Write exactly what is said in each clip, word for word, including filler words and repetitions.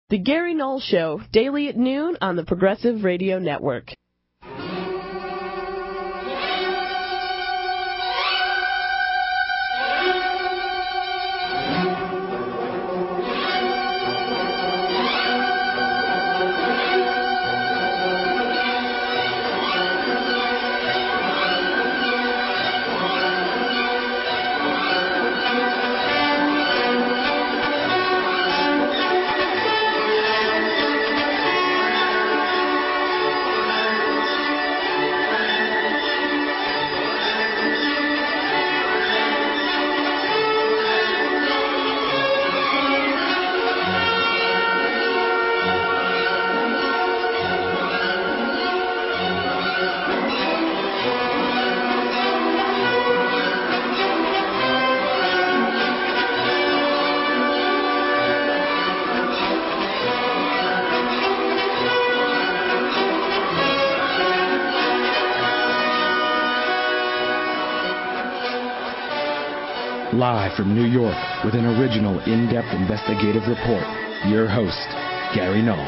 The Gary Null Show, daily at noon on the Progressive Radio Network. Live from New York with an original in-depth investigative report, your host, Gary Null.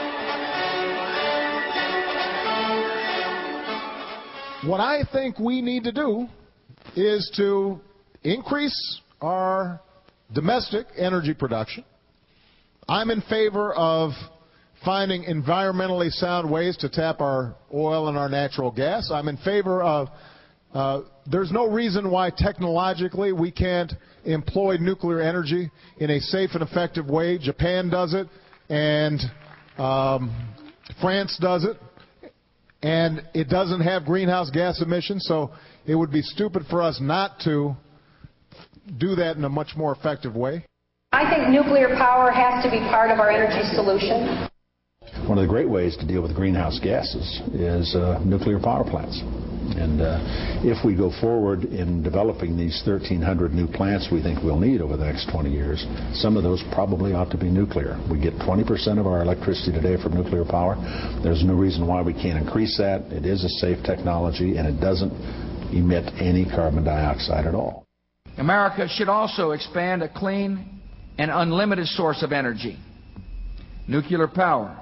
What I think we need to do is to increase our domestic energy production. I'm in favor of finding environmentally sound ways to tap our oil and our natural gas. I'm in favor of Uh, there's no reason why technologically we can't employ nuclear energy in a safe and effective way. Japan does it, and um, France does it, and it doesn't have greenhouse gas emissions, so it would be stupid for us not to do that in a much more effective way. I think nuclear power has to be part of our energy solution. One of the great ways to deal with greenhouse gases is uh, nuclear power plants. And uh, if we go forward in developing these thirteen hundred new plants we think we'll need over the next twenty years, some of those probably ought to be nuclear. We get twenty percent of our electricity today from nuclear power. There's no reason why we can't increase that. It is a safe technology, and it doesn't emit any carbon dioxide at all. America should also expand a clean and unlimited source of energy, nuclear power.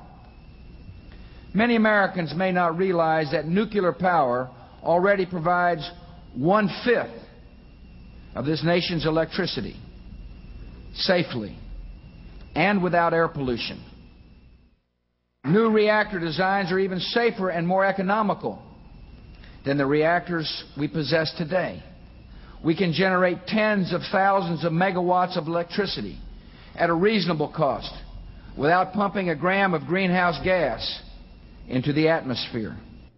Many Americans may not realize that nuclear power already provides one-fifth of this nation's electricity safely and without air pollution. New reactor designs are even safer and more economical than the reactors we possess today. We can generate tens of thousands of megawatts of electricity at a reasonable cost without pumping a gram of greenhouse gas into the atmosphere.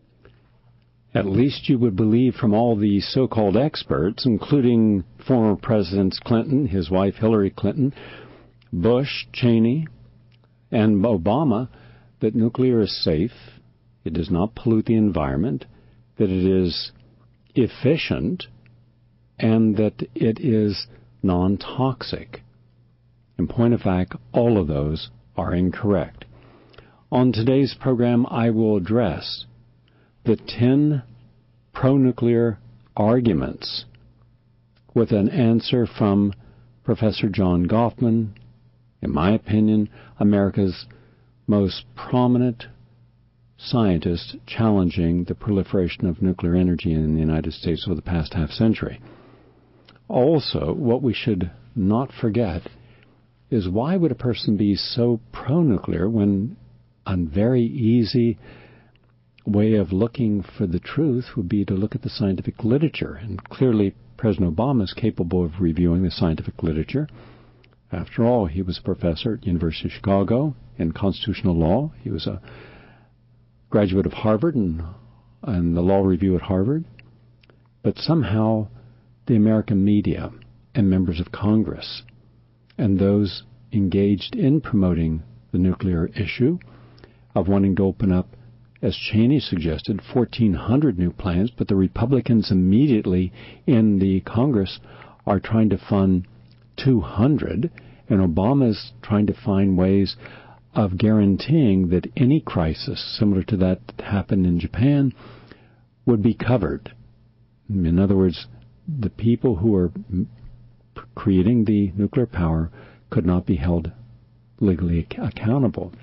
At least you would believe from all the so-called experts, including former Presidents Clinton, his wife Hillary Clinton, Bush, Cheney, and Obama, that nuclear is safe, it does not pollute the environment, that it is efficient, and that it is non-toxic. In point of fact, all of those are incorrect. On today's program, I will address the ten pro-nuclear arguments with an answer from Professor John Goffman, in my opinion, America's most prominent scientist challenging the proliferation of nuclear energy in the United States over the past half century. Also, what we should not forget is why would a person be so pro-nuclear when a very easy way of looking for the truth would be to look at the scientific literature. And clearly, President Obama is capable of reviewing the scientific literature. After all, he was a professor at the University of Chicago in constitutional law. He was a graduate of Harvard and, and the law review at Harvard. But somehow, the American media and members of Congress and those engaged in promoting the nuclear issue of wanting to open up, as Cheney suggested, fourteen hundred new plants, but the Republicans immediately in the Congress are trying to fund two hundred, and Obama's trying to find ways of guaranteeing that any crisis similar to that that happened in Japan would be covered. In other words, the people who are creating the nuclear power could not be held legally accountable.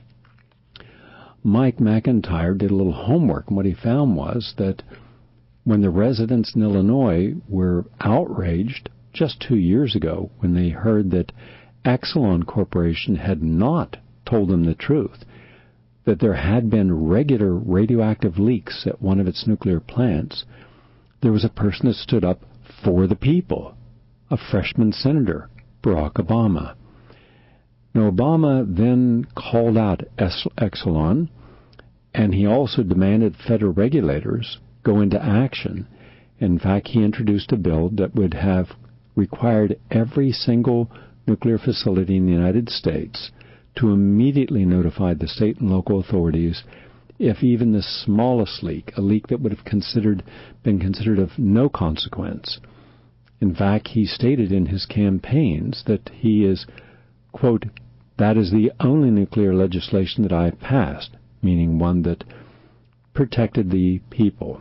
Mike McIntyre did a little homework, and what he found was that when the residents in Illinois were outraged just two years ago when they heard that Exelon Corporation had not told them the truth, that there had been regular radioactive leaks at one of its nuclear plants, there was a person that stood up for the people, a freshman senator, Barack Obama. Now, Obama then called out Exelon, and he also demanded federal regulators go into action. In fact, he introduced a bill that would have required every single nuclear facility in the United States to immediately notify the state and local authorities if even the smallest leak, a leak that would have considered been considered of no consequence. In fact, he stated in his campaigns that he is, quote, "That is the only nuclear legislation that I have passed," meaning one that protected the people.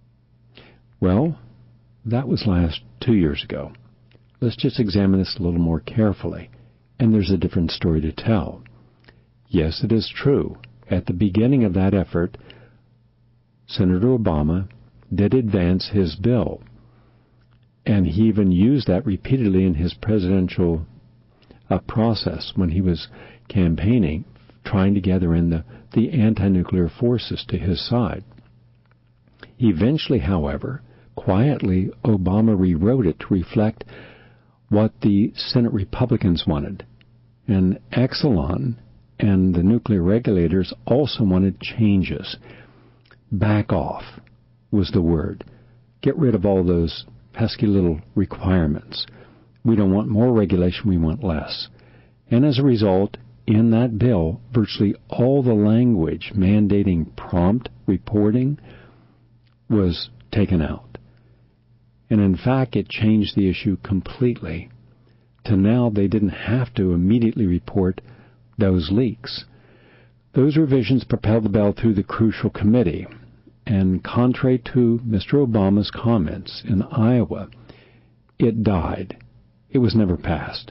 Well, that was last two years ago. Let's just examine this a little more carefully, and there's a different story to tell. Yes, it is true. At the beginning of that effort, Senator Obama did advance his bill, and he even used that repeatedly in his presidential uh, process when he was campaigning, trying to gather in the, the anti-nuclear forces to his side. Eventually, however, quietly, Obama rewrote it to reflect what the Senate Republicans wanted. And Exelon and the nuclear regulators also wanted changes. Back off was the word. Get rid of all those pesky little requirements. We don't want more regulation, we want less. And as a result, in that bill, virtually all the language mandating prompt reporting was taken out. And in fact, it changed the issue completely to now they didn't have to immediately report those leaks. Those revisions propelled the bill through the crucial committee, and contrary to Mister Obama's comments in Iowa, it died. It was never passed.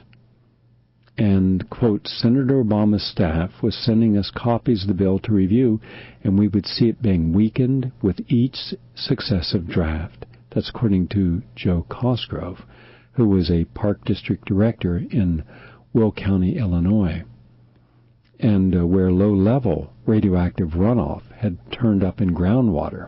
And, quote, Senator Obama's staff was sending us copies of the bill to review, and we would see it being weakened with each successive draft. That's according to Joe Cosgrove, who was a Park District Director in Will County, Illinois, and uh, where low-level radioactive runoff had turned up in groundwater.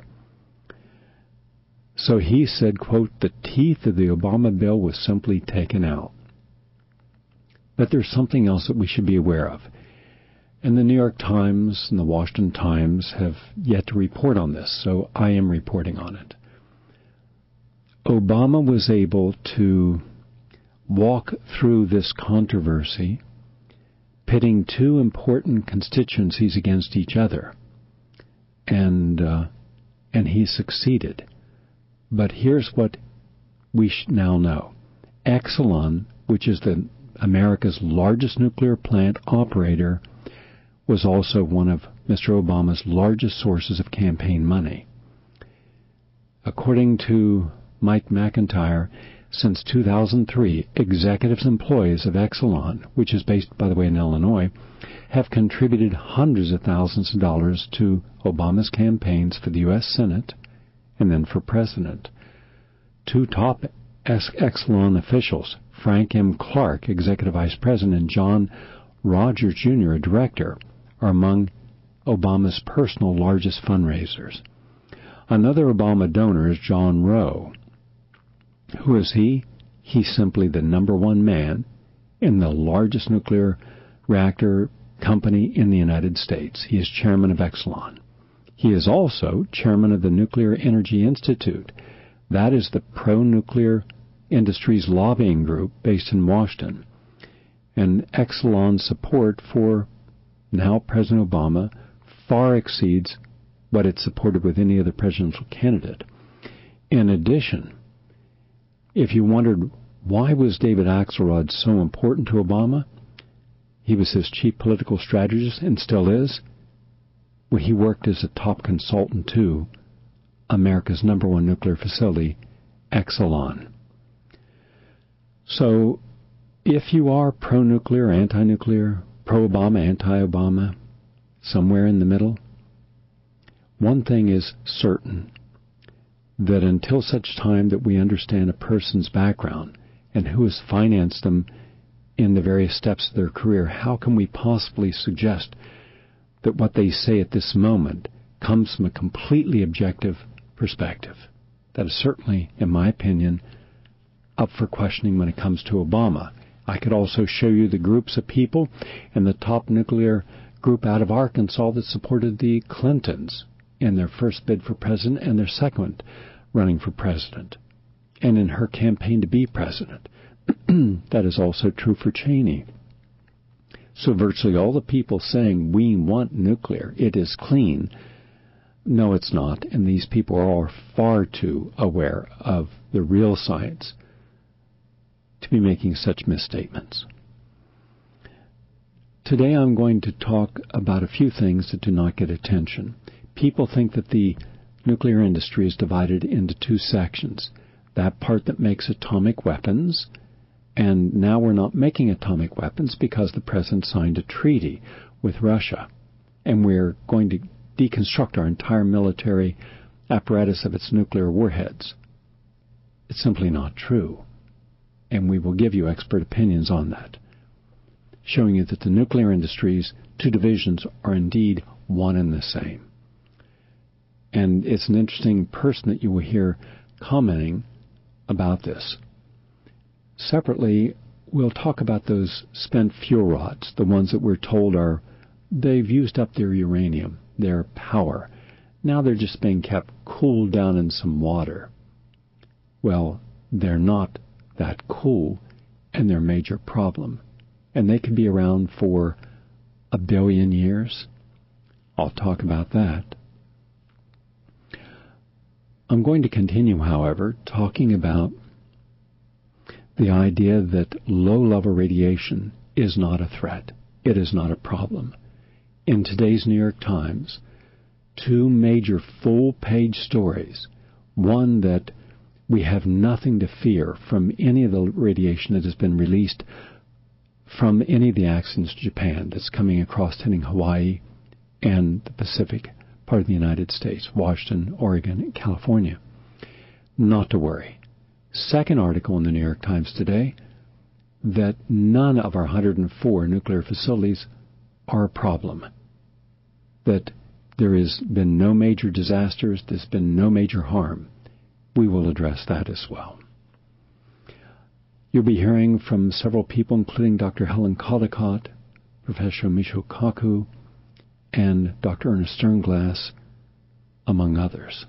So he said, quote, the teeth of the Obama bill was simply taken out. But there's something else that we should be aware of. And the New York Times and the Washington Times have yet to report on this, so I am reporting on it. Obama was able to walk through this controversy, pitting two important constituencies against each other, and uh, and he succeeded. But here's what we now know. Exelon, which is the America's largest nuclear plant operator, was also one of Mister Obama's largest sources of campaign money. According to Mike McIntyre, since two thousand three, executives and employees of Exelon, which is based, by the way, in Illinois, have contributed hundreds of thousands of dollars to Obama's campaigns for the U S Senate and then for president. Two top Exelon officials, Frank M. Clark, executive vice president, and John Rogers, Junior, a director, are among Obama's personal largest fundraisers. Another Obama donor is John Rowe. Who is he? He's simply the number one man in the largest nuclear reactor company in the United States. He is chairman of Exelon. He is also chairman of the Nuclear Energy Institute. That is the pro-nuclear industry's lobbying group based in Washington. And Exelon's support for now President Obama far exceeds what it supported with any other presidential candidate. In addition, if you wondered why was David Axelrod so important to Obama, he was his chief political strategist and still is. Well, he worked as a top consultant to America's number one nuclear facility, Exelon. So, if you are pro-nuclear, anti-nuclear, pro-Obama, anti-Obama, somewhere in the middle. One thing is certain, that until such time that we understand a person's background and who has financed them in the various steps of their career, how can we possibly suggest that what they say at this moment comes from a completely objective perspective? That is certainly, in my opinion, up for questioning when it comes to Obama. I could also show you the groups of people and the top nuclear group out of Arkansas that supported the Clintons in their first bid for president and their second running for president, and in her campaign to be president. That is also true for Cheney. So virtually all the people saying we want nuclear, it is clean, no, it's not, and these people are far too aware of the real science to be making such misstatements. Today I'm going to talk about a few things that do not get attention. People think that the nuclear industry is divided into two sections. That part that makes atomic weapons, and now we're not making atomic weapons because the president signed a treaty with Russia, and we're going to deconstruct our entire military apparatus of its nuclear warheads. It's simply not true. And we will give you expert opinions on that, showing you that the nuclear industry's two divisions are indeed one and the same. And it's an interesting person that you will hear commenting about this. Separately, we'll talk about those spent fuel rods, the ones that we're told are, they've used up their uranium, their power. Now they're just being kept cooled down in some water. Well, they're not that cool, and they're a major problem. And they could be around for a billion years. I'll talk about that. I'm going to continue, however, talking about the idea that low-level radiation is not a threat. It is not a problem. In today's New York Times, two major full-page stories, one that we have nothing to fear from any of the radiation that has been released from any of the accidents to Japan that's coming across hitting Hawaii and the Pacific part of the United States, Washington, Oregon, and California. Not to worry. Second article in the New York Times today, that none of our one hundred four nuclear facilities are a problem. That there has been no major disasters, there's been no major harm. We will address that as well. You'll be hearing from several people, including Doctor Helen Caldicott, Professor Michio Kaku, and Doctor Ernest Sternglass, among others.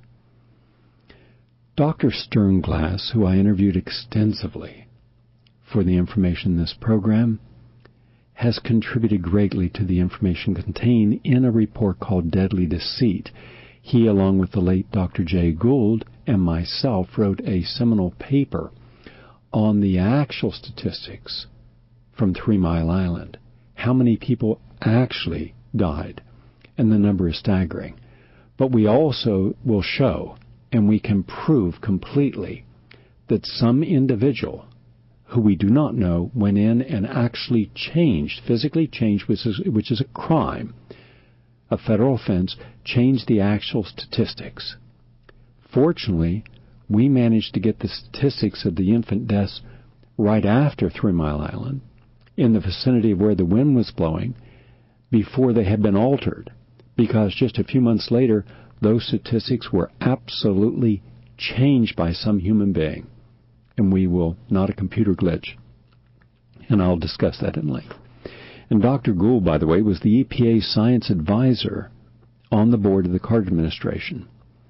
Doctor Sternglass, who I interviewed extensively for the information in this program, has contributed greatly to the information contained in a report called Deadly Deceit. He, along with the late Doctor Jay Gould and myself, wrote a seminal paper on the actual statistics from Three Mile Island, how many people actually died, and the number is staggering. But we also will show, and we can prove completely, that some individual who we do not know went in and actually changed, physically changed, which is, which is a crime, a federal offense, changed the actual statistics. Fortunately, we managed to get the statistics of the infant deaths right after Three Mile Island, in the vicinity of where the wind was blowing, before they had been altered, because just a few months later, those statistics were absolutely changed by some human being. And we will, not a computer glitch. And I'll discuss that in length. And Doctor Gould, by the way, was the E P A science advisor on the board of the Carter administration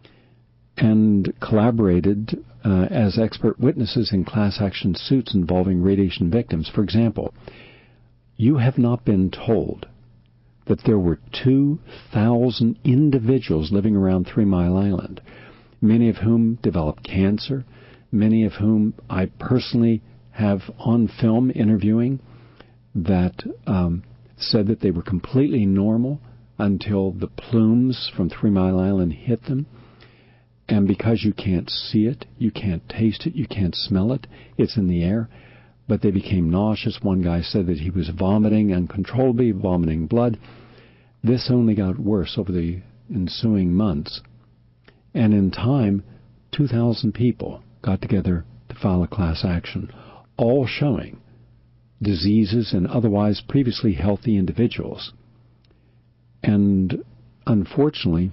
and collaborated uh, as expert witnesses in class action suits involving radiation victims. For example, you have not been told that there were two thousand individuals living around Three Mile Island, many of whom developed cancer, many of whom I personally have on film interviewing, that um, said that they were completely normal until the plumes from Three Mile Island hit them. And because you can't see it, you can't taste it, you can't smell it, it's in the air, but they became nauseous. One guy said that he was vomiting uncontrollably, vomiting blood. This only got worse over the ensuing months. And in time, two thousand people got together to file a class action, all showing diseases in otherwise previously healthy individuals. And unfortunately,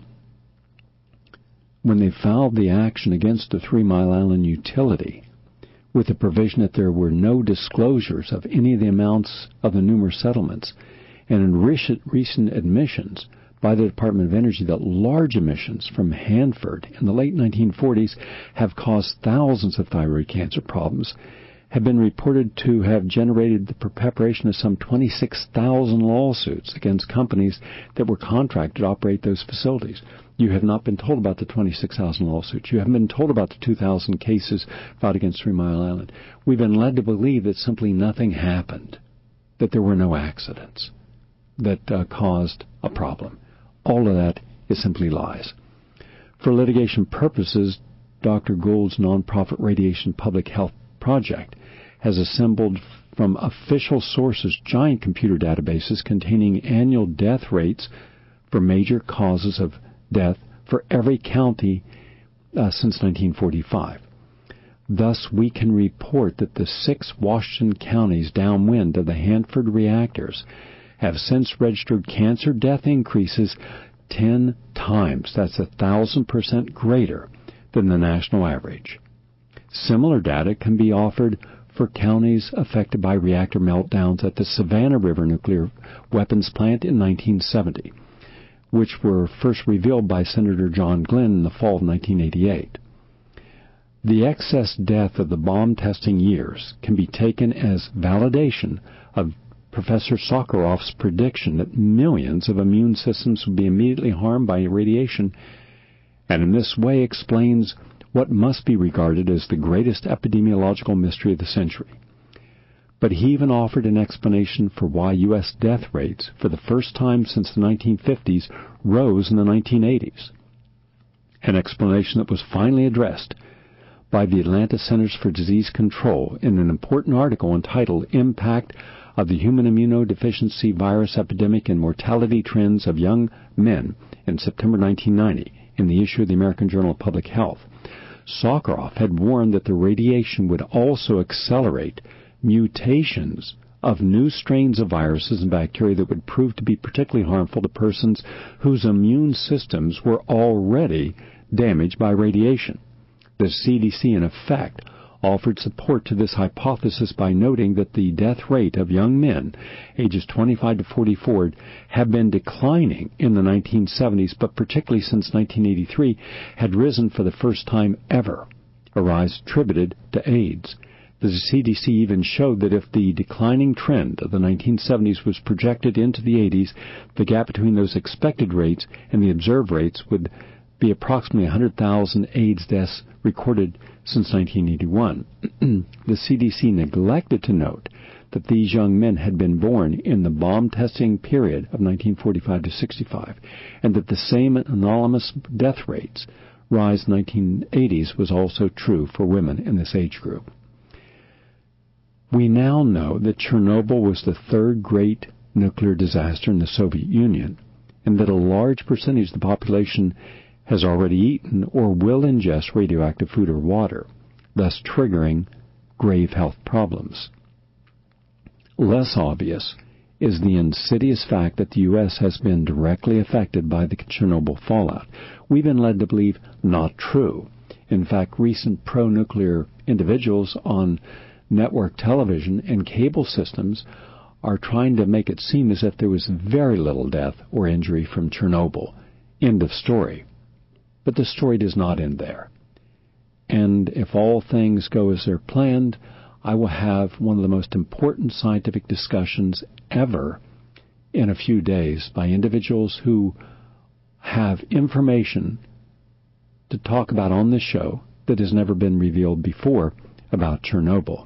when they filed the action against the Three Mile Island utility, with the provision that there were no disclosures of any of the amounts of the numerous settlements, and in recent, recent admissions by the Department of Energy that large emissions from Hanford in the late nineteen forties have caused thousands of thyroid cancer problems, have been reported to have generated the preparation of some twenty-six thousand lawsuits against companies that were contracted to operate those facilities. You have not been told about the twenty-six thousand lawsuits. You haven't been told about the two thousand cases filed against Three Mile Island. We've been led to believe that simply nothing happened, that there were no accidents that uh, caused a problem. All of that is simply lies. For litigation purposes, Doctor Gould's nonprofit Radiation Public Health Project has assembled from official sources giant computer databases containing annual death rates for major causes of death for every county uh, since nineteen forty-five. Thus, we can report that the six Washington counties downwind of the Hanford reactors have since registered cancer death increases ten times. That's a thousand percent greater than the national average. Similar data can be offered for counties affected by reactor meltdowns at the Savannah River nuclear weapons plant in nineteen seventy, which were first revealed by Senator John Glenn in the fall of nineteen eighty-eight. The excess death of the bomb testing years can be taken as validation of Professor Sakharov's prediction that millions of immune systems would be immediately harmed by radiation, and in this way explains what must be regarded as the greatest epidemiological mystery of the century. But he even offered an explanation for why U S death rates, for the first time since the nineteen fifties, rose in the nineteen eighties. An explanation that was finally addressed by the Atlanta Centers for Disease Control in an important article entitled Impact of the Human Immunodeficiency Virus Epidemic and Mortality Trends of Young Men in September nineteen ninety in the issue of the American Journal of Public Health. Sakharov had warned that the radiation would also accelerate mutations of new strains of viruses and bacteria that would prove to be particularly harmful to persons whose immune systems were already damaged by radiation. The C D C, in effect, offered support to this hypothesis by noting that the death rate of young men ages twenty-five to forty-four had been declining in the nineteen seventies, but particularly since nineteen eighty-three had risen for the first time ever, a rise attributed to AIDS. The C D C even showed that if the declining trend of the nineteen seventies was projected into the eighties, the gap between those expected rates and the observed rates would be approximately one hundred thousand AIDS deaths recorded since nineteen eighty-one. The C D C neglected to note that these young men had been born in the bomb testing period of nineteen forty-five to sixty-five, and that the same anomalous death rates rise in the nineteen eighties was also true for women in this age group. We now know that Chernobyl was the third great nuclear disaster in the Soviet Union, and that a large percentage of the population has already eaten or will ingest radioactive food or water, thus triggering grave health problems. Less obvious is the insidious fact that the U S has been directly affected by the Chernobyl fallout. We've been led to believe not true. In fact, recent pro-nuclear individuals on network television and cable systems are trying to make it seem as if there was very little death or injury from Chernobyl. End of story. But the story does not end there. And if all things go as they're planned, I will have one of the most important scientific discussions ever in a few days by individuals who have information to talk about on this show that has never been revealed before about Chernobyl.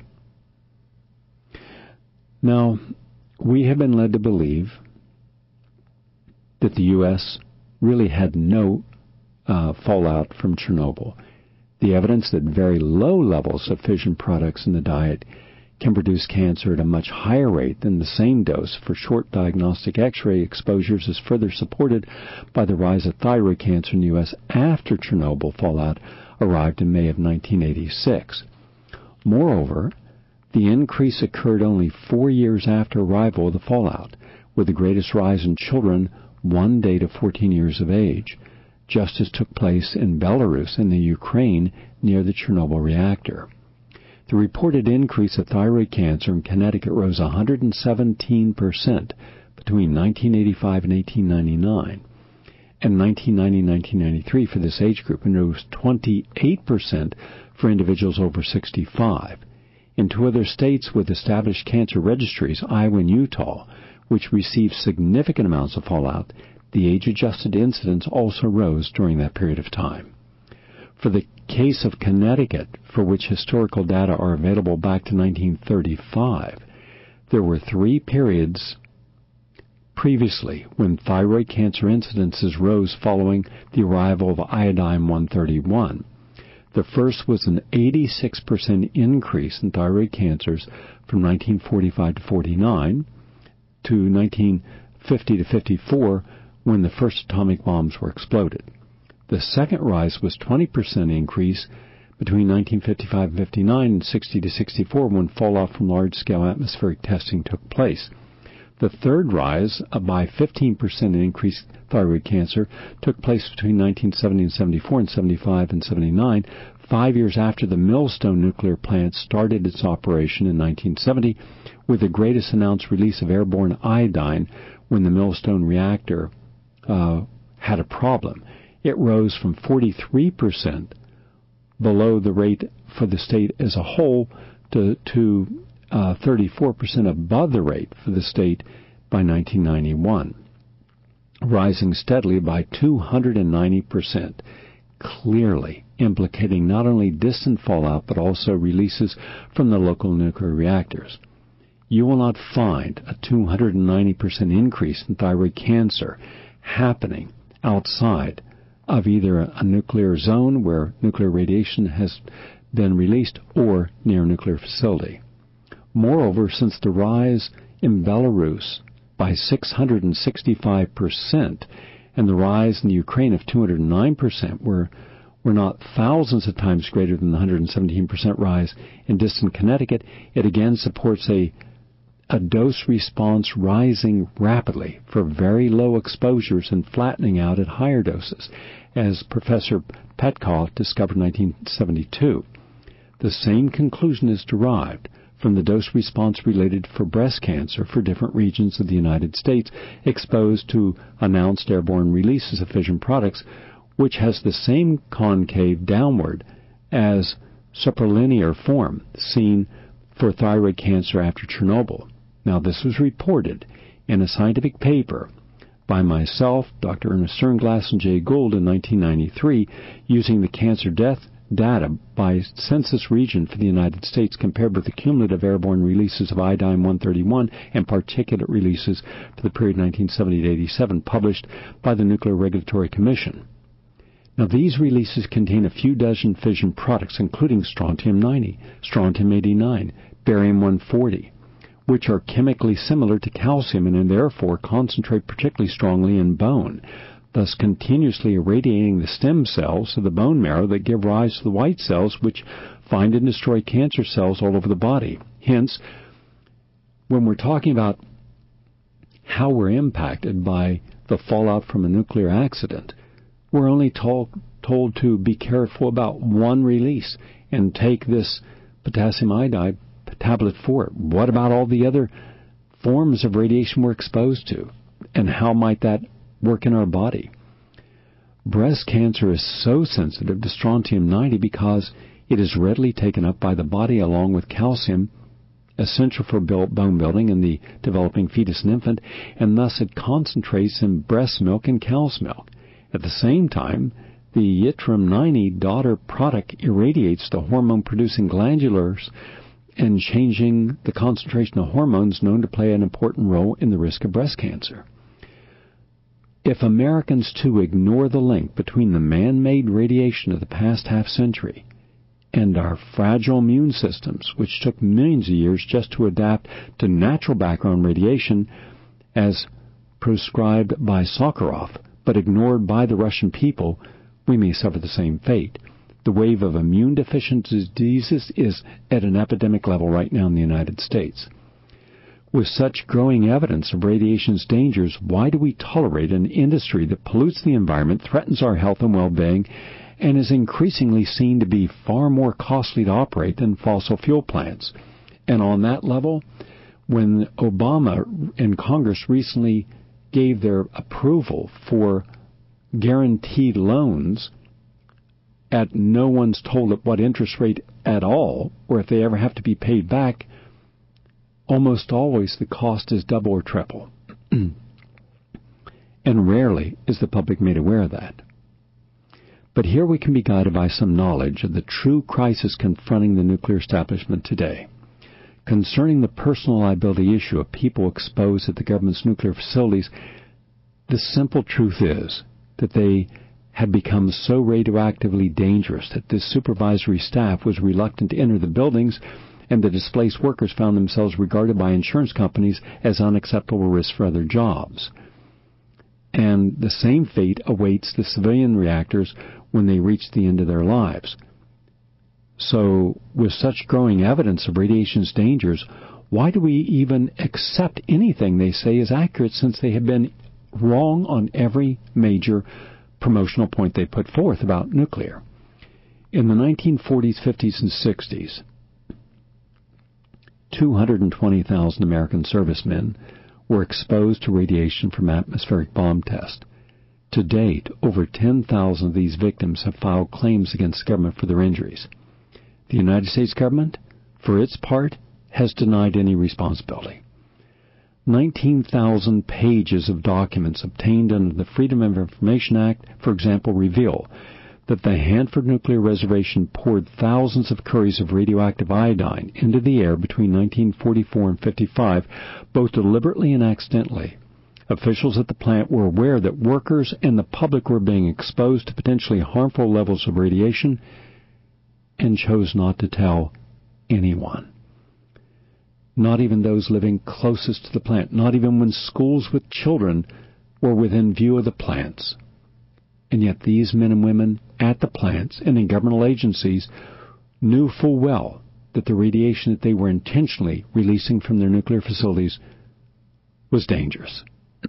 Now, we have been led to believe that the U S really had no uh, fallout from Chernobyl. The evidence that very low levels of fission products in the diet can produce cancer at a much higher rate than the same dose for short diagnostic X-ray exposures is further supported by the rise of thyroid cancer in the U S after Chernobyl fallout arrived in May of nineteen eighty-six. Moreover, the increase occurred only four years after arrival of the fallout, with the greatest rise in children one day to fourteen years of age, just as took place in Belarus and the Ukraine near the Chernobyl reactor. The reported increase of thyroid cancer in Connecticut rose one hundred seventeen percent between nineteen eighty-five and eighteen ninety-nine, and nineteen ninety to nineteen ninety-three for this age group, and rose twenty-eight percent for individuals over sixty-five. In two other states with established cancer registries, Iowa and Utah, which received significant amounts of fallout, the age-adjusted incidence also rose during that period of time. For the case of Connecticut, for which historical data are available back to nineteen thirty-five, there were three periods previously when thyroid cancer incidences rose following the arrival of iodine one thirty-one. The first was an eighty-six percent increase in thyroid cancers from nineteen forty-five to forty-nine to nineteen fifty to fifty-four, when the first atomic bombs were exploded. The second rise was twenty percent increase between nineteen fifty-five and fifty-nine and sixty to sixty-four, when fallout from large-scale atmospheric testing took place. The third rise, uh, by fifteen percent increased thyroid cancer, took place between nineteen seventy and seventy-four and seventy-five and seventy-nine, five years after the Millstone nuclear plant started its operation in nineteen seventy, with the greatest announced release of airborne iodine when the Millstone reactor uh, had a problem. It rose from forty-three percent below the rate for the state as a whole to, to uh, thirty-four percent above the rate for the state by nineteen ninety-one, rising steadily by two hundred ninety percent, clearly implicating not only distant fallout but also releases from the local nuclear reactors. You will not find a two hundred ninety percent increase in thyroid cancer happening outside of either a nuclear zone where nuclear radiation has been released or near a nuclear facility. Moreover, since the rise in Belarus by six hundred sixty-five percent and the rise in the Ukraine of two hundred nine percent were, were not thousands of times greater than the one hundred seventeen percent rise in distant Connecticut, it again supports a a dose response rising rapidly for very low exposures and flattening out at higher doses, as Professor Petkov discovered in nineteen seventy-two. The same conclusion is derived from the dose response related for breast cancer for different regions of the United States exposed to announced airborne releases of fission products, which has the same concave downward as supralinear form seen for thyroid cancer after Chernobyl. Now, this was reported in a scientific paper by myself, Doctor Ernest Sternglass, and Jay Gould in nineteen ninety-three, using the cancer death data by census region for the United States compared with the cumulative airborne releases of iodine one thirty-one and particulate releases for the period nineteen seventy to eighty-seven, published by the Nuclear Regulatory Commission. Now, these releases contain a few dozen fission products, including strontium ninety, strontium eighty-nine, barium one forty, which are chemically similar to calcium and therefore concentrate particularly strongly in bone, thus continuously irradiating the stem cells of the bone marrow that give rise to the white cells which find and destroy cancer cells all over the body. Hence, when we're talking about how we're impacted by the fallout from a nuclear accident, we're only told, told to be careful about one release and take this potassium iodide tablet for it. What about all the other forms of radiation we're exposed to? And how might that work in our body? Breast cancer is so sensitive to strontium ninety because it is readily taken up by the body along with calcium, essential for bone building in the developing fetus and infant, and thus it concentrates in breast milk and cow's milk. At the same time, the yttrium ninety daughter product irradiates the hormone-producing glandulars and changing the concentration of hormones known to play an important role in the risk of breast cancer. If Americans too ignore the link between the man-made radiation of the past half century and our fragile immune systems, which took millions of years just to adapt to natural background radiation as prescribed by Sakharov, but ignored by the Russian people, we may suffer the same fate. The wave of immune-deficient diseases is at an epidemic level right now in the United States. With such growing evidence of radiation's dangers, why do we tolerate an industry that pollutes the environment, threatens our health and well-being, and is increasingly seen to be far more costly to operate than fossil fuel plants? And on that level, when Obama and Congress recently gave their approval for guaranteed loans at no one's told at what interest rate at all, or if they ever have to be paid back, almost always the cost is double or triple. And rarely is the public made aware of that. But here we can be guided by some knowledge of the true crisis confronting the nuclear establishment today. Concerning the personal liability issue of people exposed at the government's nuclear facilities, the simple truth is that they had become so radioactively dangerous that the supervisory staff was reluctant to enter the buildings, and the displaced workers found themselves regarded by insurance companies as unacceptable risks for other jobs. And the same fate awaits the civilian reactors when they reach the end of their lives. So, with such growing evidence of radiation's dangers, why do we even accept anything they say is accurate, since they have been wrong on every major promotional point they put forth about nuclear? In the nineteen forties, fifties, and sixties, two hundred twenty thousand American servicemen were exposed to radiation from atmospheric bomb tests. To date, over ten thousand of these victims have filed claims against the government for their injuries. The United States government, for its part, has denied any responsibility. nineteen thousand pages of documents obtained under the Freedom of Information Act, for example, reveal that the Hanford Nuclear Reservation poured thousands of curies of radioactive iodine into the air between nineteen forty-four and fifty-five, both deliberately and accidentally. Officials at the plant were aware that workers and the public were being exposed to potentially harmful levels of radiation and chose not to tell anyone. Not even those living closest to the plant, not even when schools with children were within view of the plants. And yet these men and women at the plants and in governmental agencies knew full well that the radiation that they were intentionally releasing from their nuclear facilities was dangerous.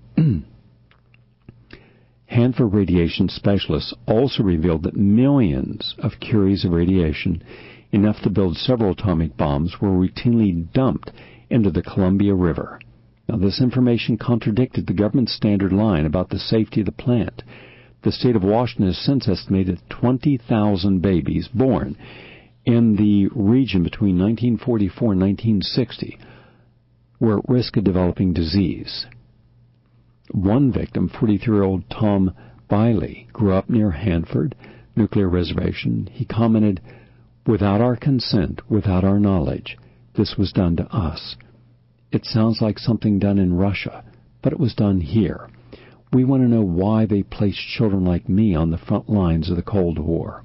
Hanford radiation specialists also revealed that millions of curies of radiation, enough to build several atomic bombs, were routinely dumped into the Columbia River. Now, this information contradicted the government's standard line about the safety of the plant. The state of Washington has since estimated twenty thousand babies born in the region between nineteen forty-four and nineteen sixty were at risk of developing disease. One victim, forty-three-year-old Tom Biley, grew up near Hanford Nuclear Reservation. He commented, "Without our consent, without our knowledge, this was done to us. It sounds like something done in Russia, but it was done here. We want to know why they placed children like me on the front lines of the Cold War."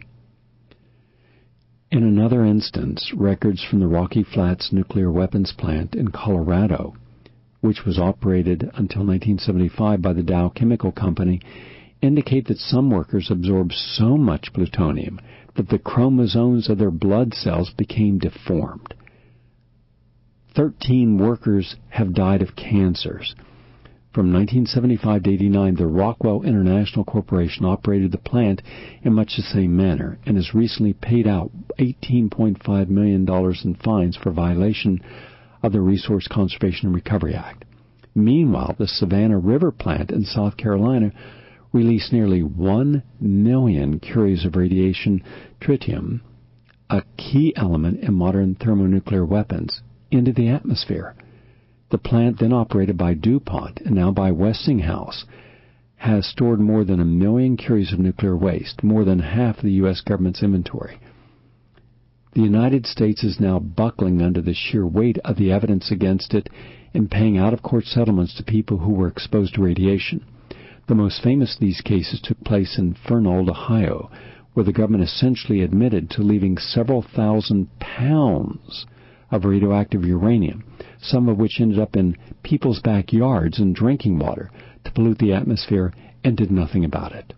In another instance, records from the Rocky Flats nuclear weapons plant in Colorado, which was operated until nineteen seventy-five by the Dow Chemical Company, indicate that some workers absorbed so much plutonium that the chromosomes of their blood cells became deformed. Thirteen workers have died of cancers. From nineteen seventy-five to eighty-nine, the Rockwell International Corporation operated the plant in much the same manner and has recently paid out eighteen point five million dollars in fines for violation of the Resource Conservation and Recovery Act. Meanwhile, the Savannah River plant in South Carolina released nearly one million curies of radiation tritium, a key element in modern thermonuclear weapons, into the atmosphere. The plant, then operated by DuPont and now by Westinghouse, has stored more than a million curies of nuclear waste, more than half of the U S government's inventory. The United States is now buckling under the sheer weight of the evidence against it and paying out-of-court settlements to people who were exposed to radiation. The most famous of these cases took place in Fernald, Ohio, where the government essentially admitted to leaving several thousand pounds of radioactive uranium, some of which ended up in people's backyards and drinking water, to pollute the atmosphere, and did nothing about it.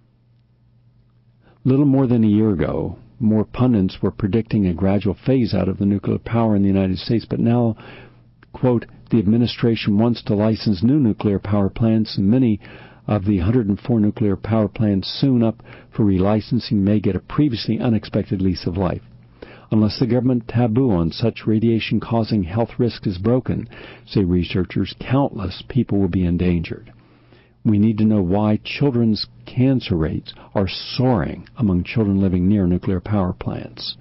Little more than a year ago, more pundits were predicting a gradual phase-out of the nuclear power in the United States, but now, quote, the administration wants to license new nuclear power plants, and many of the one hundred four nuclear power plants soon up for relicensing may get a previously unexpected lease of life. Unless the government taboo on such radiation-causing health risk is broken, say researchers, countless people will be endangered. We need to know why children's cancer rates are soaring among children living near nuclear power plants.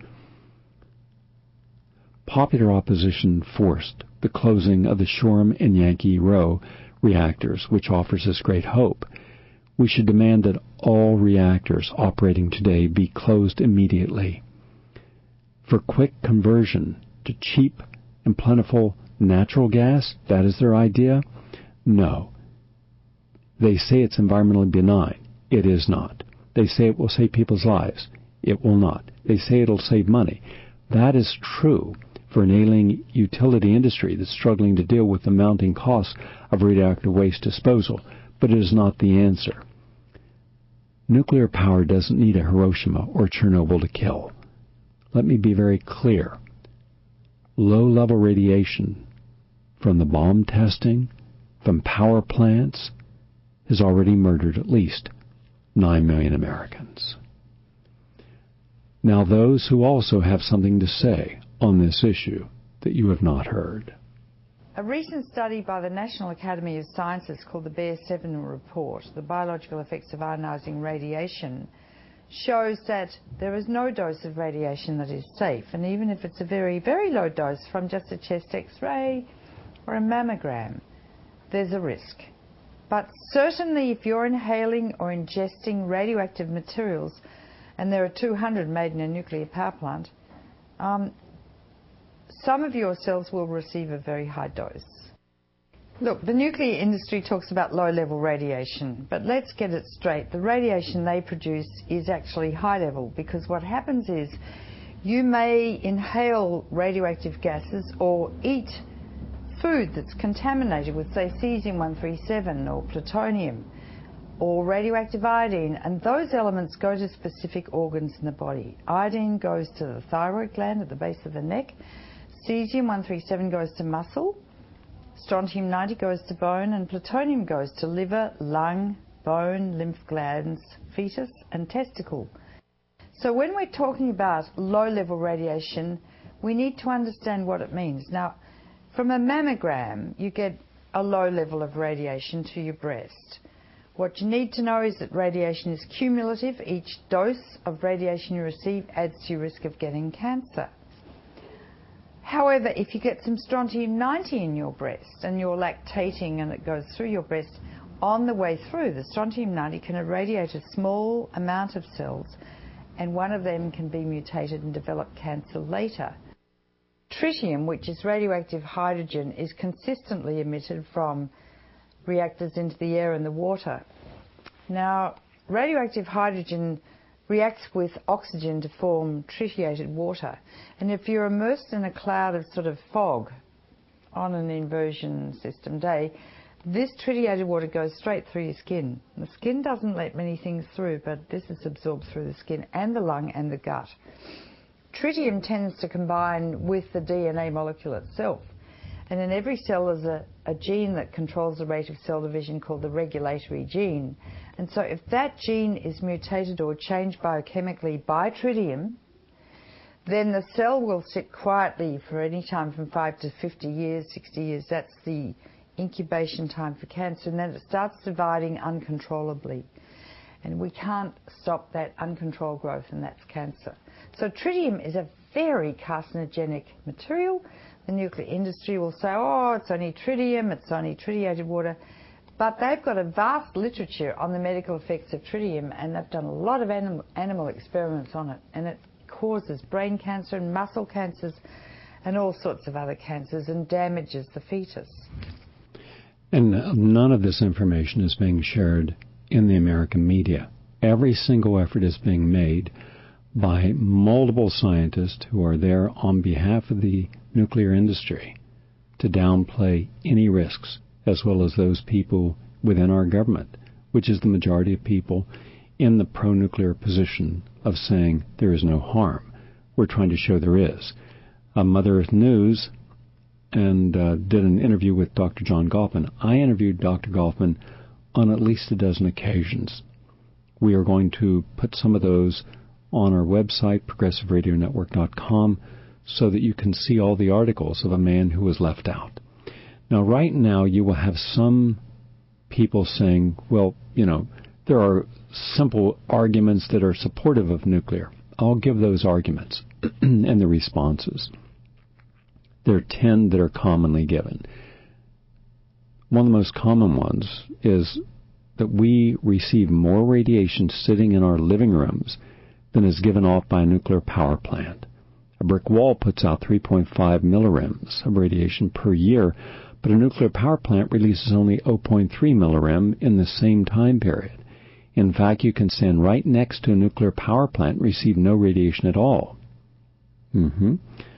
Popular opposition forced the closing of the Shoreham and Yankee Row reactors, which offers us great hope. We should demand that all reactors operating today be closed immediately. For quick conversion to cheap and plentiful natural gas, that is their idea? No. They say it's environmentally benign. It is not. They say it will save people's lives. It will not. They say it'll save money. That is true for an ailing utility industry that's struggling to deal with the mounting costs of radioactive waste disposal, but it is not the answer. Nuclear power doesn't need a Hiroshima or Chernobyl to kill. Let me be very clear. Low-level radiation from the bomb testing, from power plants, has already murdered at least nine million Americans. Now those who also have something to say on this issue that you have not heard. A recent study by the National Academy of Sciences called the Bear seven Report, The Biological Effects of Ionizing Radiation, shows that there is no dose of radiation that is safe, and even if it's a very, very low dose from just a chest X-ray or a mammogram, there's a risk. But certainly if you're inhaling or ingesting radioactive materials, and there are two hundred made in a nuclear power plant, um, some of your cells will receive a very high dose. Look, the nuclear industry talks about low-level radiation, but let's get it straight. The radiation they produce is actually high-level, because what happens is you may inhale radioactive gases or eat food that's contaminated with, say, cesium one thirty-seven or plutonium or radioactive iodine, and those elements go to specific organs in the body. Iodine goes to the thyroid gland at the base of the neck, cesium one thirty-seven goes to muscle, strontium ninety goes to bone, and plutonium goes to liver, lung, bone, lymph glands, fetus, and testicle. So when we're talking about low-level radiation, we need to understand what it means. Now, from a mammogram, you get a low level of radiation to your breast. What you need to know is that radiation is cumulative. Each dose of radiation you receive adds to your risk of getting cancer. However, if you get some strontium ninety in your breast and you're lactating and it goes through your breast, on the way through, the strontium ninety can irradiate a small amount of cells, and one of them can be mutated and develop cancer later. Tritium, which is radioactive hydrogen, is consistently emitted from reactors into the air and the water. Now, radioactive hydrogen reacts with oxygen to form tritiated water, and if you're immersed in a cloud of sort of fog on an inversion system day, this tritiated water goes straight through your skin. The skin doesn't let many things through, but this is absorbed through the skin and the lung and the gut. Tritium tends to combine with the D N A molecule itself. And in every cell is a, a gene that controls the rate of cell division called the regulatory gene. And so if that gene is mutated or changed biochemically by tritium, then the cell will sit quietly for any time from five to fifty years, sixty years. That's the incubation time for cancer. And then it starts dividing uncontrollably. And we can't stop that uncontrolled growth, and that's cancer. So tritium is a very carcinogenic material. The nuclear industry will say, oh, it's only tritium, it's only tritiated water. But they've got a vast literature on the medical effects of tritium, and they've done a lot of anim animal experiments on it. And it causes brain cancer and muscle cancers and all sorts of other cancers, and damages the fetus. And none of this information is being shared in the American media. every single effort is being made by multiple scientists who are there on behalf of the nuclear industry to downplay any risks, as well as those people within our government, which is the majority of people in the pro-nuclear position of saying there is no harm. We're trying to show there is. Uh, Mother Earth News and uh, did an interview with Doctor John Goffman. I interviewed Doctor Goffman on at least a dozen occasions. We are going to put some of those on our website, progressive radio network dot com, so that you can see all the articles of a man who was left out. Now, right now, you will have some people saying, well, you know, there are simple arguments that are supportive of nuclear. I'll give those arguments and the responses. There are ten that are commonly given. One of the most common ones is that we receive more radiation sitting in our living rooms than is given off by a nuclear power plant. A brick wall puts out three point five millirems of radiation per year, but a nuclear power plant releases only zero point three millirem in the same time period. In fact, you can stand right next to a nuclear power plant and receive no radiation at all. Mm-hmm.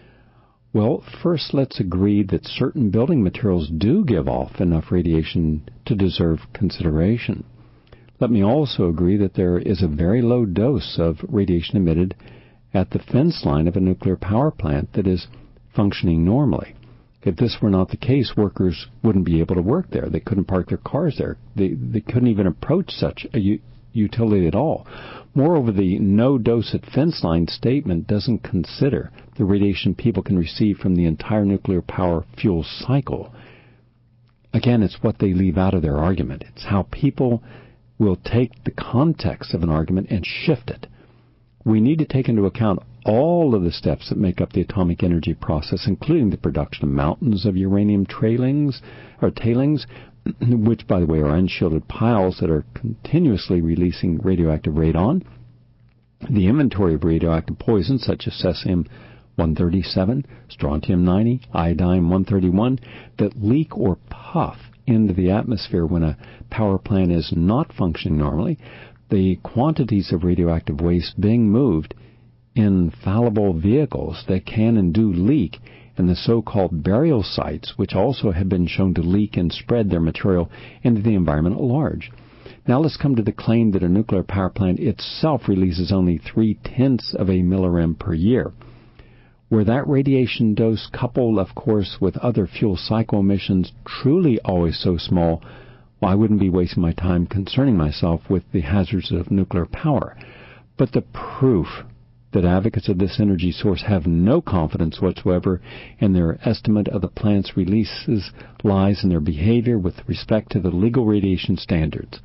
Well, first let's agree that certain building materials do give off enough radiation to deserve consideration. Let me also agree that there is a very low dose of radiation emitted at the fence line of a nuclear power plant that is functioning normally. If this were not the case, workers wouldn't be able to work there. They couldn't park their cars there. They, they couldn't even approach such a u- utility at all. Moreover, the no dose at fence line statement doesn't consider the radiation people can receive from the entire nuclear power fuel cycle. Again, it's what they leave out of their argument. It's how people will take the context of an argument and shift it. We need to take into account all of the steps that make up the atomic energy process, including the production of mountains of uranium trailings, or tailings, which, by the way, are unshielded piles that are continuously releasing radioactive radon, the inventory of radioactive poisons such as cesium one thirty-seven, strontium ninety, iodine one thirty-one, that leak or puff into the atmosphere when a power plant is not functioning normally, the quantities of radioactive waste being moved in fallible vehicles that can and do leak, and the so-called burial sites, which also have been shown to leak and spread their material into the environment at large. Now let's come to the claim that a nuclear power plant itself releases only three-tenths of a millirem per year. Were that radiation dose coupled, of course, with other fuel cycle emissions truly always so small, well, I wouldn't be wasting my time concerning myself with the hazards of nuclear power. But the proof that advocates of this energy source have no confidence whatsoever in their estimate of the plant's releases lies in their behavior with respect to the legal radiation standards.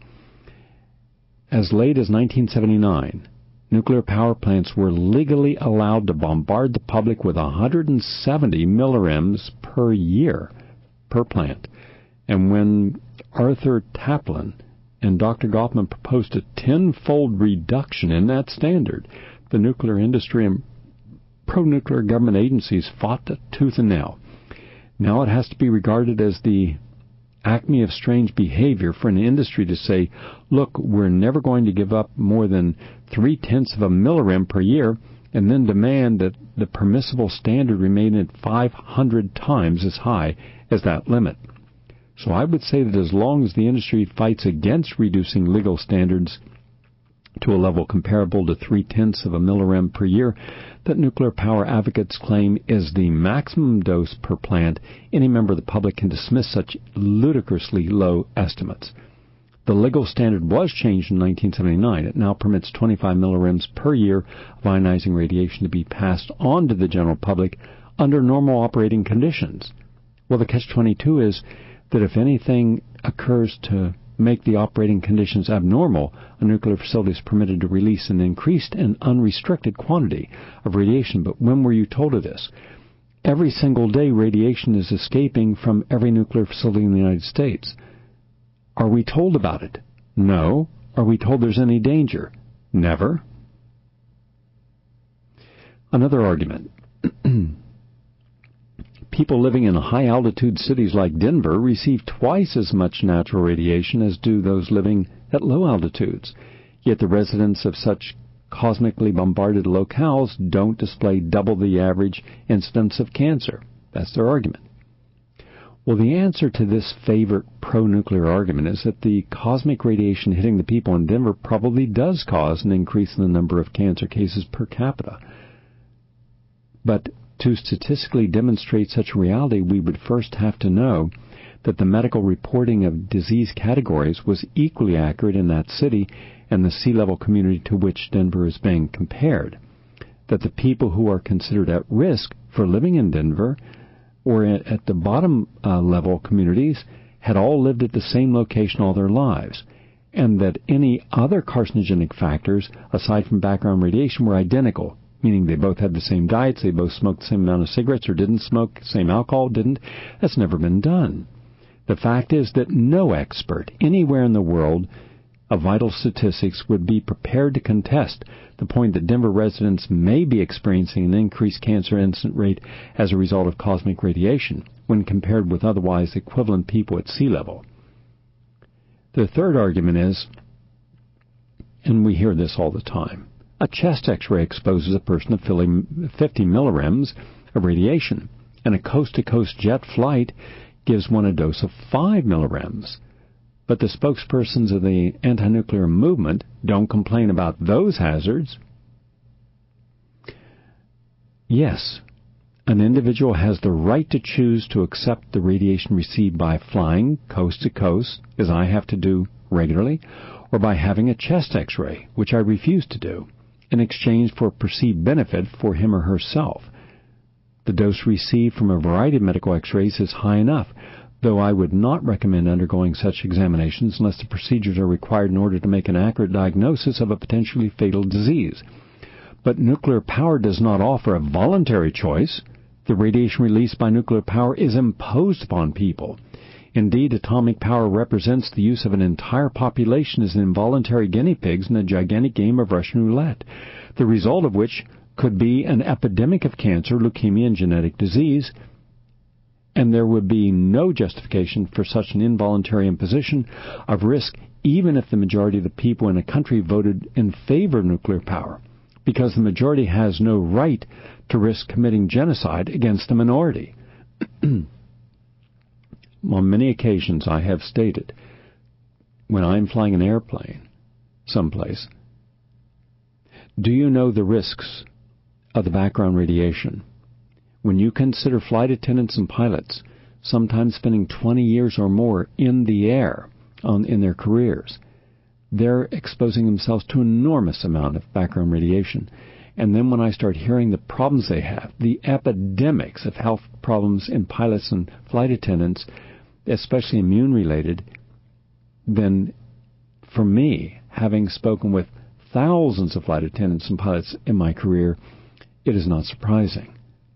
As late as nineteen seventy-nine, nuclear power plants were legally allowed to bombard the public with one hundred seventy millirems per year per plant. And when Arthur Taplin and Doctor Goffman proposed a tenfold reduction in that standard, the nuclear industry and pro-nuclear government agencies fought tooth and nail. Now it has to be regarded as the acme of strange behavior for an industry to say, look, we're never going to give up more than three-tenths of a millirem per year, and then demand that the permissible standard remain at five hundred times as high as that limit. So I would say that as long as the industry fights against reducing legal standards to a level comparable to three-tenths of a millirem per year, that nuclear power advocates claim is the maximum dose per plant, any member of the public can dismiss such ludicrously low estimates. The legal standard was changed in nineteen seventy-nine. It now permits twenty-five millirems per year of ionizing radiation to be passed on to the general public under normal operating conditions. Well, the catch twenty-two is that if anything occurs to make the operating conditions abnormal, a nuclear facility is permitted to release an increased and unrestricted quantity of radiation. But when were you told of this? Every single day, radiation is escaping from every nuclear facility in the United States. Are we told about it? No. Are we told there's any danger? Never. Another argument. People living in high-altitude cities like Denver receive twice as much natural radiation as do those living at low altitudes. yet the residents of such cosmically bombarded locales don't display double the average incidence of cancer. That's their argument. Well, the answer to this favorite pro-nuclear argument is that the cosmic radiation hitting the people in Denver probably does cause an increase in the number of cancer cases per capita. But to statistically demonstrate such a reality, we would first have to know that the medical reporting of disease categories was equally accurate in that city and the sea level community to which Denver is being compared. That the people who are considered at risk for living in Denver or at the bottom uh, level communities had all lived at the same location all their lives, and that any other carcinogenic factors, aside from background radiation, were identical, meaning they both had the same diets, they both smoked the same amount of cigarettes or didn't smoke, same alcohol, didn't. That's never been done. The fact is that no expert anywhere in the world of vital statistics would be prepared to contest the point that Denver residents may be experiencing an increased cancer incidence rate as a result of cosmic radiation when compared with otherwise equivalent people at sea level. The third argument is, and we hear this all the time, a chest x-ray exposes a person to fifty millirems of radiation, and a coast-to-coast jet flight gives one a dose of five millirems. But the spokespersons of the anti-nuclear movement don't complain about those hazards. Yes, an individual has the right to choose to accept the radiation received by flying coast to coast, as I have to do regularly, or by having a chest x-ray, which I refuse to do, in exchange for perceived benefit for him or herself. The dose received from a variety of medical x-rays is high enough, though I would not recommend undergoing such examinations unless the procedures are required in order to make an accurate diagnosis of a potentially fatal disease. But nuclear power does not offer a voluntary choice. The radiation released by nuclear power is imposed upon people. Indeed, atomic power represents the use of an entire population as involuntary guinea pigs in a gigantic game of Russian roulette, the result of which could be an epidemic of cancer, leukemia, and genetic disease, and there would be no justification for such an involuntary imposition of risk even if the majority of the people in a country voted in favor of nuclear power, because the majority has no right to risk committing genocide against the minority. On many occasions I have stated, when I'm flying an airplane someplace, do you know the risks of the background radiation? When you consider flight attendants and pilots sometimes spending twenty years or more in the air on, in their careers, they're exposing themselves to an enormous amount of background radiation. And then when I start hearing the problems they have, the epidemics of health problems in pilots and flight attendants, especially immune-related, then for me, having spoken with thousands of flight attendants and pilots in my career, it is not surprising.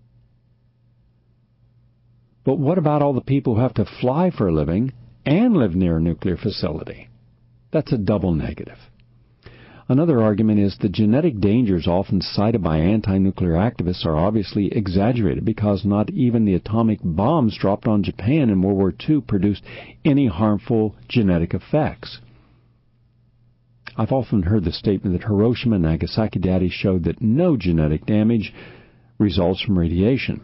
But what about all the people who have to fly for a living and live near a nuclear facility? That's a double negative. Another argument is the genetic dangers often cited by anti-nuclear activists are obviously exaggerated because not even the atomic bombs dropped on Japan in World War Two produced any harmful genetic effects. I've often heard the statement that Hiroshima and Nagasaki data showed that no genetic damage results from radiation.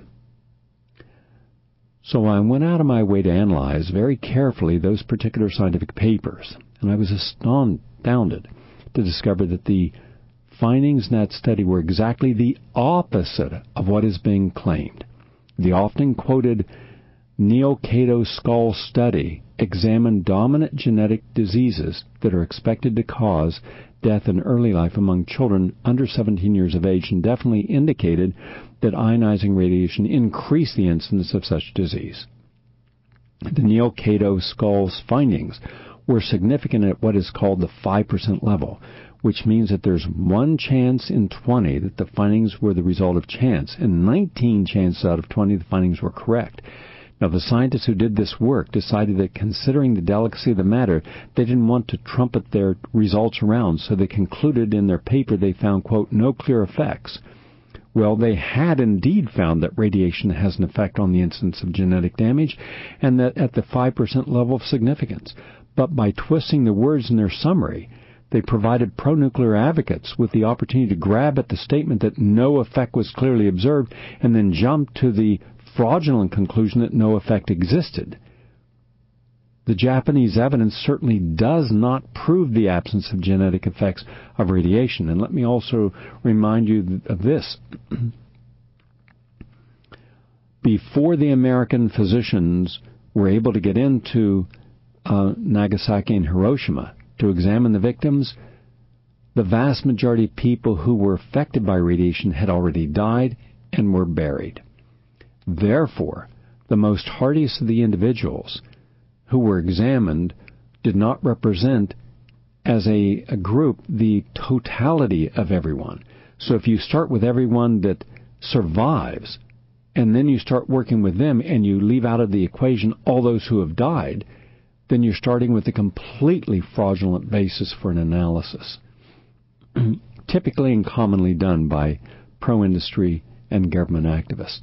So I went out of my way to analyze very carefully those particular scientific papers, and I was astounded to discover that the findings in that study were exactly the opposite of what is being claimed. The often quoted Neil Cato Skull study examined dominant genetic diseases that are expected to cause death in early life among children under seventeen years of age and definitely indicated that ionizing radiation increased the incidence of such disease. The Neil Cato Skull's findings were significant at what is called the five percent level, which means that there's one chance in twenty that the findings were the result of chance, and nineteen chances out of twenty the findings were correct. Now, the scientists who did this work decided that considering the delicacy of the matter, they didn't want to trumpet their results around, so they concluded in their paper they found, quote, no clear effects. Well, they had indeed found that radiation has an effect on the incidence of genetic damage, and that at the five percent level of significance. But by twisting the words in their summary, They provided pro-nuclear advocates with the opportunity to grab at the statement that no effect was clearly observed and then jump to the fraudulent conclusion that no effect existed. The Japanese evidence certainly does not prove the absence of genetic effects of radiation. And let me also remind you of this. Before the American physicians were able to get into uh, Nagasaki and Hiroshima to examine the victims, the vast majority of people who were affected by radiation had already died and were buried. Therefore, the most hardiest of the individuals who were examined did not represent as a, a group the totality of everyone. So if you start with everyone that survives, and then you start working with them and you leave out of the equation all those who have died, then you're starting with a completely fraudulent basis for an analysis. Typically and commonly done by pro-industry and government activists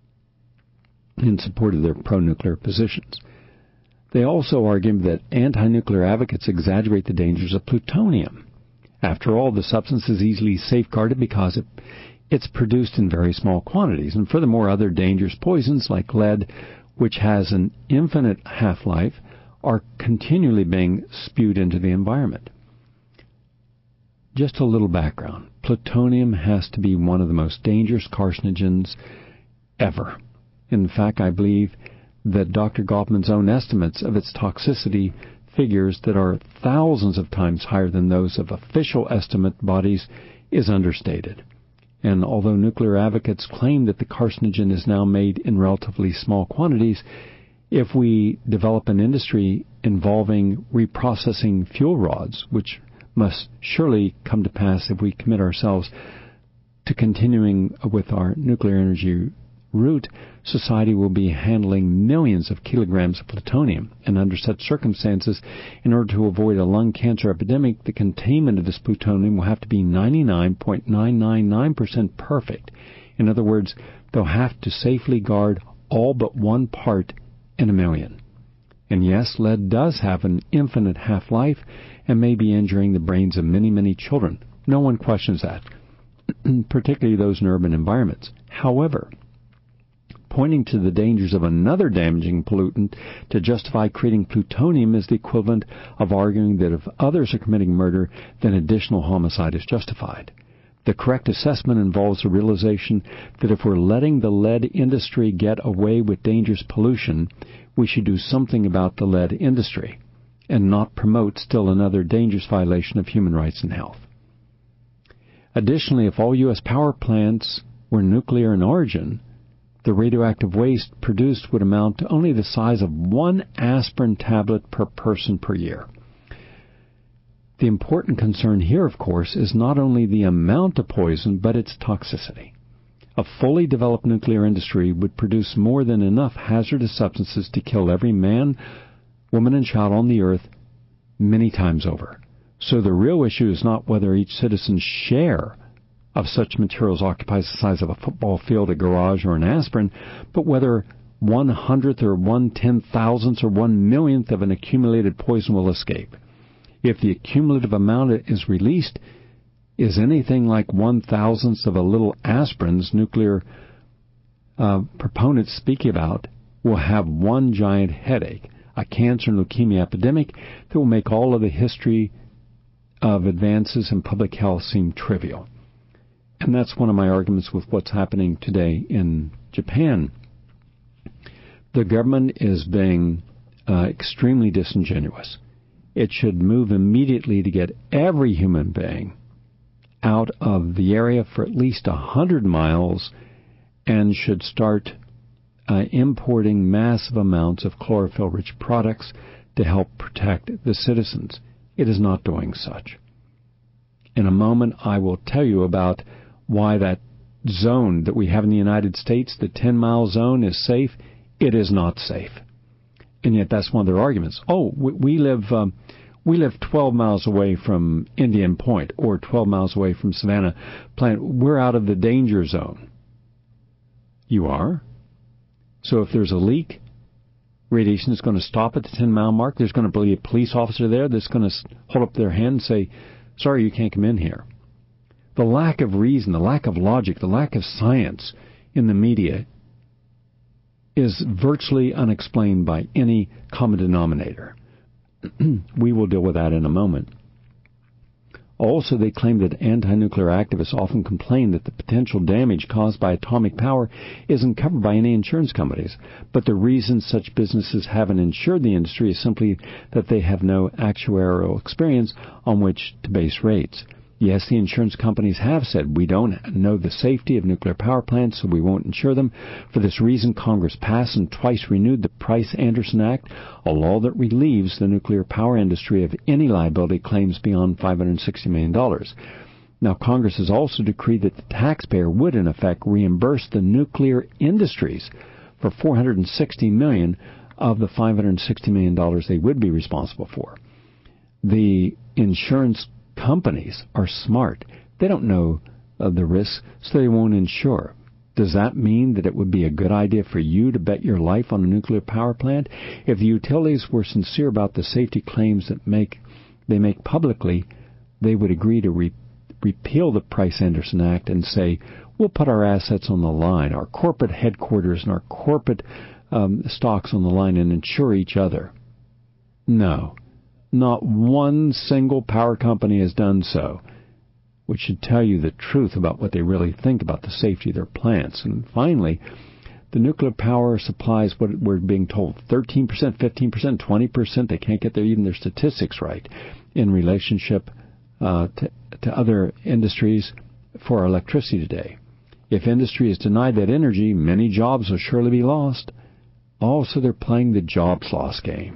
in support of their pro-nuclear positions. They also argue that anti-nuclear advocates exaggerate the dangers of plutonium. After all, the substance is easily safeguarded because it, it's produced in very small quantities. And furthermore, other dangerous poisons like lead, which has an infinite half-life, are continually being spewed into the environment. Just a little background. Plutonium has to be one of the most dangerous carcinogens ever. In fact, I believe that Doctor Goffman's own estimates of its toxicity figures that are thousands of times higher than those of official estimate bodies is understated. And although nuclear advocates claim that the carcinogen is now made in relatively small quantities, if we develop an industry involving reprocessing fuel rods, which must surely come to pass if we commit ourselves to continuing with our nuclear energy route, society will be handling millions of kilograms of plutonium. And under such circumstances, in order to avoid a lung cancer epidemic, the containment of this plutonium will have to be ninety-nine point nine nine nine percent perfect. In other words, they'll have to safely guard all but one part in a million. And yes, lead does have an infinite half-life and may be injuring the brains of many, many children. No one questions that, particularly those in urban environments. However, pointing to the dangers of another damaging pollutant to justify creating plutonium is the equivalent of arguing that if others are committing murder, then additional homicide is justified. The correct assessment involves the realization that if we're letting the lead industry get away with dangerous pollution, we should do something about the lead industry and not promote still another dangerous violation of human rights and health. Additionally, if all U S power plants were nuclear in origin, the radioactive waste produced would amount to only the size of one aspirin tablet per person per year. The important concern here, of course, is not only the amount of poison, but its toxicity. A fully developed nuclear industry would produce more than enough hazardous substances to kill every man, woman, and child on the earth many times over. So the real issue is not whether each citizen's share of such materials occupies the size of a football field, a garage, or an aspirin, but whether one hundredth or one ten thousandth or one millionth of an accumulated poison will escape. If the cumulative amount is released is anything like one thousandth of a little aspirins nuclear uh, proponents speak about, will have one giant headache, a cancer and leukemia epidemic that will make all of the history of advances in public health seem trivial. And that's one of my arguments with what's happening today in Japan. The government is being uh, extremely disingenuous. It should move immediately to get every human being out of the area for at least one hundred miles and should start uh, importing massive amounts of chlorophyll-rich products to help protect the citizens. It is not doing such. In a moment, I will tell you about why that zone that we have in the United States, the ten-mile zone, is safe. It is not safe. And yet that's one of their arguments. Oh, we, we live um, we live twelve miles away from Indian Point or twelve miles away from Savannah Plant. We're out of the danger zone. You are? So if there's a leak, radiation is going to stop at the ten-mile mark. There's going to be a police officer there that's going to hold up their hand and say, sorry, you can't come in here. The lack of reason, the lack of logic, the lack of science in the media is virtually unexplained by any common denominator. We will deal with that in a moment. Also, they claim that anti-nuclear activists often complain that the potential damage caused by atomic power isn't covered by any insurance companies. But the reason such businesses haven't insured the industry is simply that they have no actuarial experience on which to base rates. Yes, the insurance companies have said, we don't know the safety of nuclear power plants, so we won't insure them. For this reason, Congress passed and twice renewed the Price-Anderson Act, a law that relieves the nuclear power industry of any liability claims beyond five hundred sixty million dollars. Now, Congress has also decreed that the taxpayer would, in effect, reimburse the nuclear industries for four hundred sixty million dollars of the five hundred sixty million dollars they would be responsible for. The insurance companies are smart. They don't know uh, the risks, so they won't insure. Does that mean that it would be a good idea for you to bet your life on a nuclear power plant? If the utilities were sincere about the safety claims that make they make publicly, they would agree to re- repeal the Price-Anderson Act and say, we'll put our assets on the line, our corporate headquarters and our corporate um, stocks on the line and insure each other. No. Not one single power company has done so, which should tell you the truth about what they really think about the safety of their plants. And finally, the nuclear power supplies what we're being told, thirteen percent, fifteen percent, twenty percent. They can't get their, even their statistics right in relationship uh, to, to other industries for our electricity today. If industry is denied that energy, many jobs will surely be lost. Also, they're playing the jobs loss game.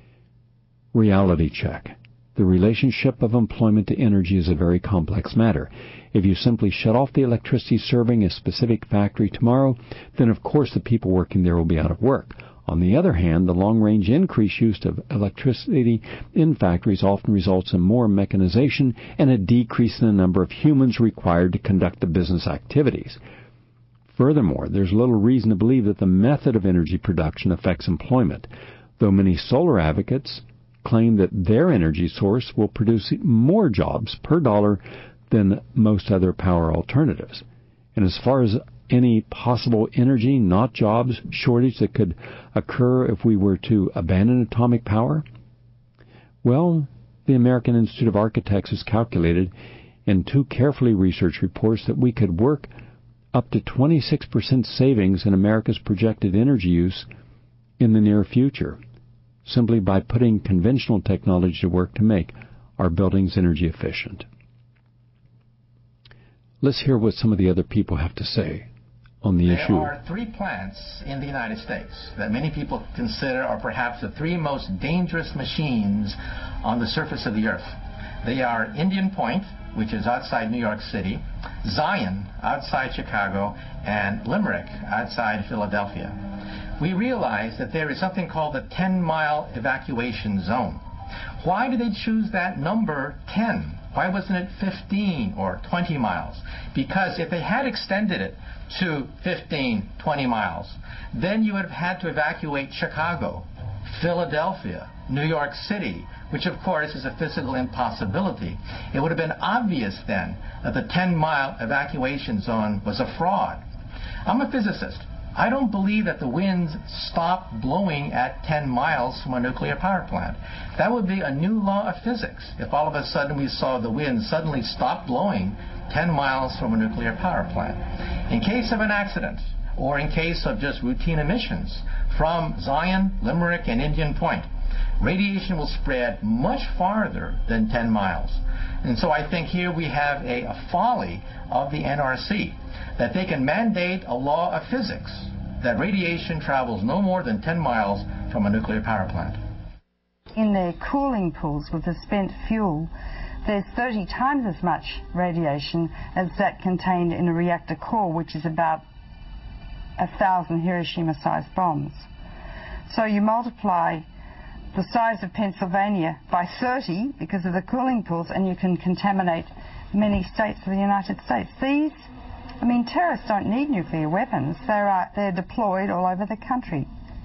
Reality check. The relationship of employment to energy is a very complex matter. If you simply shut off the electricity serving a specific factory tomorrow, then of course the people working there will be out of work. On the other hand, the long-range increased use of electricity in factories often results in more mechanization and a decrease in the number of humans required to conduct the business activities. Furthermore, there's little reason to believe that the method of energy production affects employment, though many solar advocates claim that their energy source will produce more jobs per dollar than most other power alternatives. And as far as any possible energy, not jobs, shortage that could occur if we were to abandon atomic power, well, the American Institute of Architects has calculated in two carefully researched reports that we could work up to twenty-six percent savings in America's projected energy use in the near future, simply by putting conventional technology to work to make our buildings energy efficient. Let's hear what some of the other people have to say on the there issue. There are three plants in the United States that many people consider are perhaps the three most dangerous machines on the surface of the earth. They are Indian Point, which is outside New York City, Zion, outside Chicago, and Limerick, outside Philadelphia. We realize that there is something called the ten-mile evacuation zone. Why did they choose that number ten? Why wasn't it fifteen or twenty miles? Because if they had extended it to fifteen, twenty miles, then you would have had to evacuate Chicago, Philadelphia, New York City, which of course is a physical impossibility. It would have been obvious then that the ten-mile evacuation zone was a fraud. I'm a physicist. I don't believe that the winds stop blowing at ten miles from a nuclear power plant. That would be a new law of physics if all of a sudden we saw the wind suddenly stop blowing ten miles from a nuclear power plant. In case of an accident, or in case of just routine emissions from Zion, Limerick, and Indian Point, radiation will spread much farther than ten miles. And so I think here we have a, a folly of the N R C, that they can mandate a law of physics that radiation travels no more than ten miles from a nuclear power plant. In their cooling pools with the spent fuel, there's thirty times as much radiation as that contained in a reactor core, which is about a thousand Hiroshima-sized bombs. So you multiply the size of Pennsylvania by thirty because of the cooling pools, and you can contaminate many states of the United States. These, I mean, terrorists don't need nuclear weapons. They're, uh, they're deployed all over the country.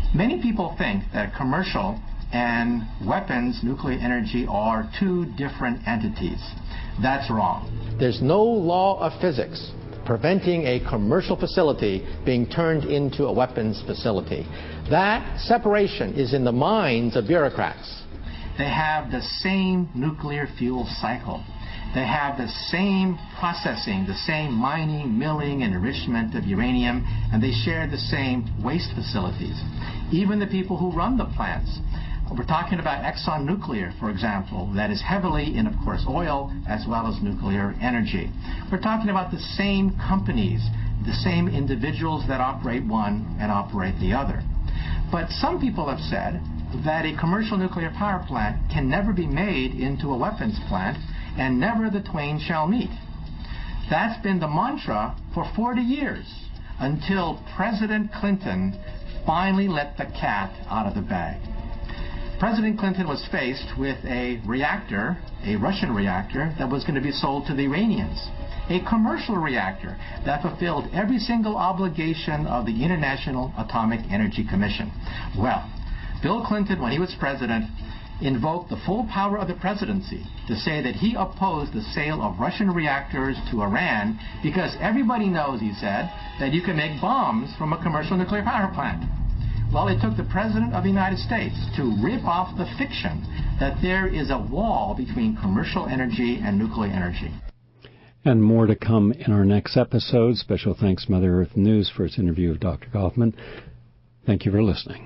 Many people think that commercial and weapons nuclear energy are two different entities. That's wrong. There's no law of physics preventing a commercial facility being turned into a weapons facility. That separation is in the minds of bureaucrats. They have the same nuclear fuel cycle. They have the same processing, the same mining, milling, and enrichment of uranium, and they share the same waste facilities. Even the people who run the plants. We're talking about Exxon Nuclear, for example, that is heavily in, of course, oil as well as nuclear energy. We're talking about the same companies, the same individuals that operate one and operate the other. But some people have said that a commercial nuclear power plant can never be made into a weapons plant, and never the twain shall meet. That's been the mantra for forty years, until President Clinton finally let the cat out of the bag. President Clinton was faced with a reactor, a Russian reactor, that was going to be sold to the Iranians. A commercial reactor that fulfilled every single obligation of the International Atomic Energy Commission. Well, Bill Clinton, when he was president, invoked the full power of the presidency to say that he opposed the sale of Russian reactors to Iran because everybody knows, he said, that you can make bombs from a commercial nuclear power plant. Well, it took the President of the United States to rip off the fiction that there is a wall between commercial energy and nuclear energy. And more to come in our next episode. Special thanks, Mother Earth News, for its interview of Doctor Kaufman. Thank you for listening.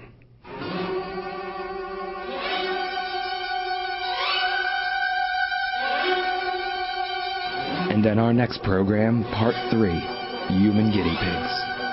And in our next program, Part three, Human Guinea Pigs.